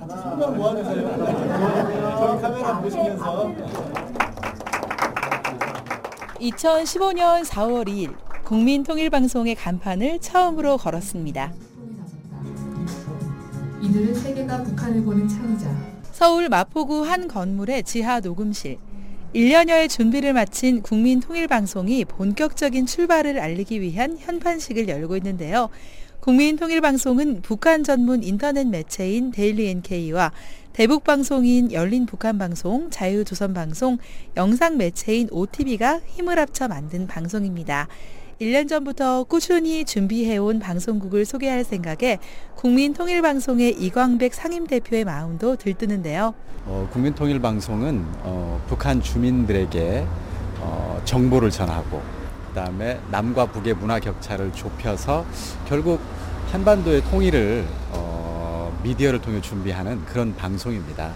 정말 무한해서요. 저희 카메라 보시면서 2015년 4월 2일 국민통일방송의 간판을 처음으로 걸었습니다. 이들은 세계가 북한을 보는 창이자. 서울 마포구 한 건물의 지하 녹음실. 1년여의 준비를 마친 국민통일방송이 본격적인 출발을 알리기 위한 현판식을 열고 있는데요. 국민통일방송은 북한 전문 인터넷 매체인 데일리 NK와 대북방송인 열린북한방송, 자유조선방송, 영상 매체인 OTV가 힘을 합쳐 만든 방송입니다. 1년 전부터 꾸준히 준비해온 방송국을 소개할 생각에 국민통일방송의 이광백 상임대표의 마음도 들뜨는데요. 국민통일방송은 북한 주민들에게 정보를 전하고 그다음에 남과 북의 문화 격차를 좁혀서 결국 한반도의 통일을 미디어를 통해 준비하는 그런 방송입니다.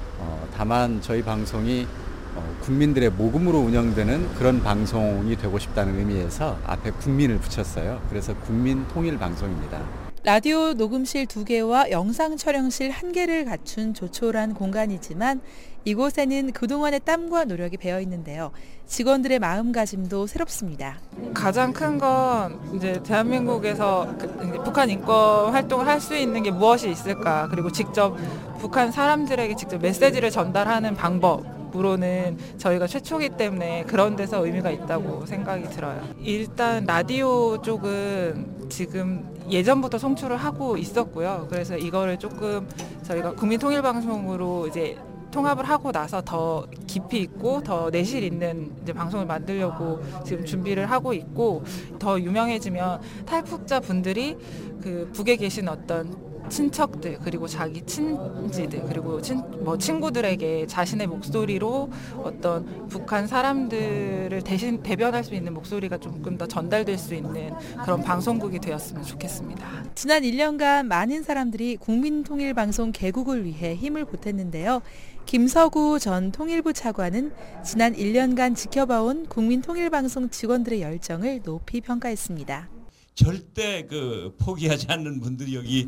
다만 저희 방송이 국민들의 모금으로 운영되는 그런 방송이 되고 싶다는 의미에서 앞에 국민을 붙였어요. 그래서 국민통일방송입니다. 라디오 녹음실 2개와 영상 촬영실 1개를 갖춘 조촐한 공간이지만 이곳에는 그동안의 땀과 노력이 배어 있는데요. 직원들의 마음가짐도 새롭습니다. 가장 큰 건 이제 대한민국에서 북한 인권 활동을 할 수 있는 게 무엇이 있을까? 그리고 직접 북한 사람들에게 직접 메시지를 전달하는 방법으로는 저희가 최초이기 때문에 그런 데서 의미가 있다고 생각이 들어요. 일단 라디오 쪽은 지금 예전부터 송출을 하고 있었고요. 그래서 이거를 조금 저희가 국민통일방송으로 이제 통합을 하고 나서 더 깊이 있고 더 내실 있는 이제 방송을 만들려고 지금 준비를 하고 있고, 더 유명해지면 탈북자 분들이 그 북에 계신 어떤 친척들 그리고 자기 친지들 그리고 친구들에게 자신의 목소리로 어떤 북한 사람들을 대신 대변할 수 있는 목소리가 조금 더 전달될 수 있는 그런 방송국이 되었으면 좋겠습니다. 지난 1년간 많은 사람들이 국민통일방송 개국을 위해 힘을 보탰는데요. 김서구 전 통일부 차관은 지난 1년간 지켜봐온 국민통일방송 직원들의 열정을 높이 평가했습니다. 절대 포기하지 않는 분들이 여기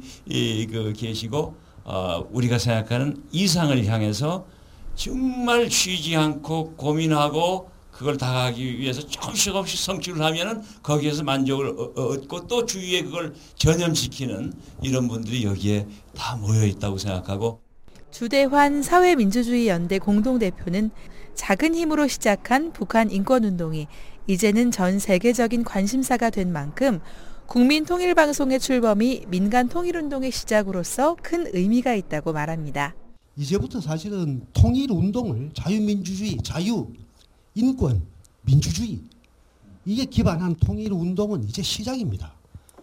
계시고 우리가 생각하는 이상을 향해서 정말 쉬지 않고 고민하고 그걸 다가가기 위해서 조금씩 성취를 하면은 거기에서 만족을 얻고 또 주위에 그걸 전염시키는 이런 분들이 여기에 다 모여 있다고 생각하고, 주대환 사회민주주의연대 공동대표는 작은 힘으로 시작한 북한 인권운동이 이제는 전 세계적인 관심사가 된 만큼 국민통일방송의 출범이 민간통일운동의 시작으로서 큰 의미가 있다고 말합니다. 이제부터 사실은 통일운동을 자유민주주의, 자유, 인권, 민주주의 이게 기반한 통일운동은 이제 시작입니다.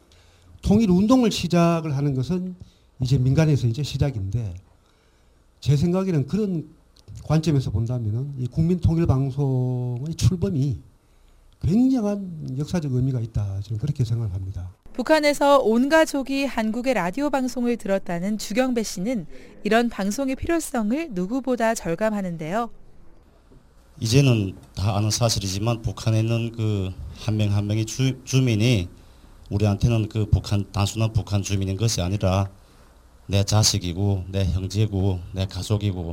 통일운동을 시작을 하는 것은 이제 민간에서 이제 시작인데, 제 생각에는 그런 관점에서 본다면 이 국민통일방송의 출범이 굉장한 역사적 의미가 있다, 저는 그렇게 생각을 합니다. 북한에서 온 가족이 한국의 라디오 방송을 들었다는 주경배 씨는 이런 방송의 필요성을 누구보다 절감하는데요. 이제는 다 아는 사실이지만 북한에 있는 그 한 명 한 명의 주민이 우리한테는 그 단순한 북한 주민인 것이 아니라 내 자식이고 내 형제고 내 가족이고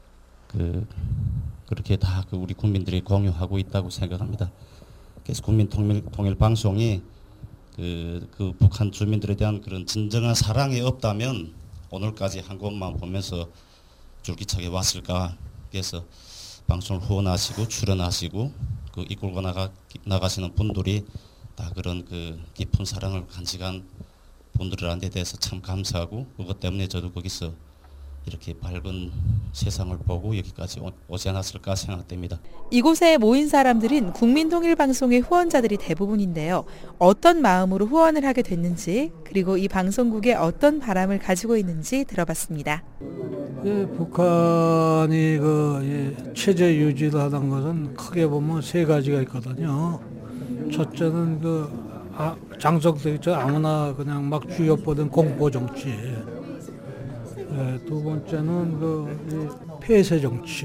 그렇게 다 우리 국민들이 공유하고 있다고 생각합니다. 그래서 국민통일방송이 그 북한 주민들에 대한 그런 진정한 사랑이 없다면 오늘까지 한 곳만 보면서 줄기차게 왔을까. 그래서 방송을 후원하시고 출연하시고 이끌고 나가시는 분들이 다 그런 깊은 사랑을 간직한 분들한테 대해서 참 감사하고, 그것 때문에 저도 거기서 이렇게 밝은 세상을 보고 여기까지 오지 않았을까 생각됩니다. 이곳에 모인 사람들은 국민통일방송의 후원자들이 대부분인데요. 어떤 마음으로 후원을 하게 됐는지, 그리고 이 방송국에 어떤 바람을 가지고 있는지 들어봤습니다. 북한이 체제 유지를 하던 것은 크게 보면 세 가지가 있거든요. 첫째는 장성돼 있죠. 아무나 그냥 막 쥐어보던 공포 정치. 두 번째는 폐쇄 정치,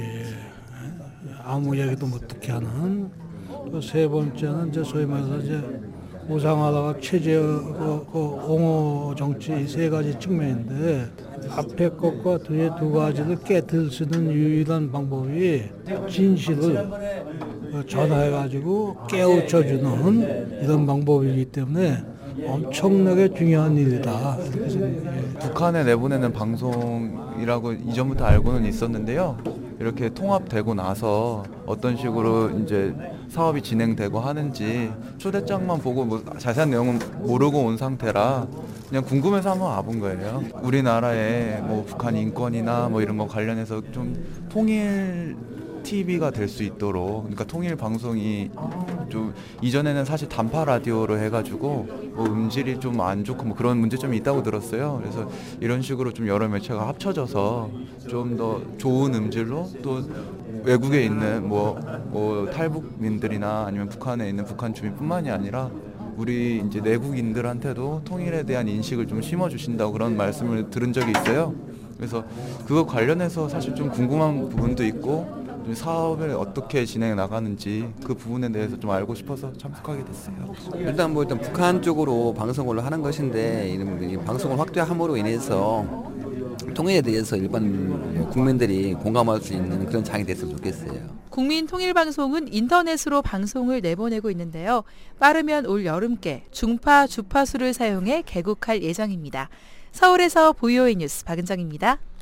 아무 얘기도 못 듣게 하는. 또 세 번째는 소위 말해서 우상화가 체제, 옹호 정치 세 가지 측면인데 앞에 것과 뒤에 두 가지를 깨뜨릴 수 있는 유일한 방법이 진실을 전화해가지고 깨우쳐주는 이런 방법이기 때문에 엄청나게 중요한 일이다. 이렇게 생각해요. 북한에 내보내는 방송이라고 이전부터 알고는 있었는데요. 이렇게 통합되고 나서 어떤 식으로 이제 사업이 진행되고 하는지 초대장만 보고 뭐 자세한 내용은 모르고 온 상태라 그냥 궁금해서 한번 와본 거예요. 우리나라의 뭐 북한 인권이나 뭐 이런 거 관련해서 좀 통일 TV가 될 수 있도록, 그러니까 통일 방송이 좀 이전에는 사실 단파 라디오로 해가지고 뭐 음질이 좀 안 좋고 뭐 그런 문제점이 있다고 들었어요. 그래서 이런 식으로 좀 여러 매체가 합쳐져서 좀 더 좋은 음질로 또 외국에 있는 뭐 탈북민들이나 아니면 북한에 있는 북한 주민뿐만이 아니라 우리 이제 내국인들한테도 통일에 대한 인식을 좀 심어주신다고 그런 말씀을 들은 적이 있어요. 그래서 그거 관련해서 사실 좀 궁금한 부분도 있고 사업을 어떻게 진행해 나가는지 그 부분에 대해서 좀 알고 싶어서 참석하게 됐어요. 일단 북한 쪽으로 방송을 하는 것인데 이 방송을 확대함으로 인해서 통일에 대해서 일반 국민들이 공감할 수 있는 그런 장이 됐으면 좋겠어요. 국민통일방송은 인터넷으로 방송을 내보내고 있는데요. 빠르면 올 여름께 중파 주파수를 사용해 개국할 예정입니다. 서울에서 VOA 뉴스 박은정입니다.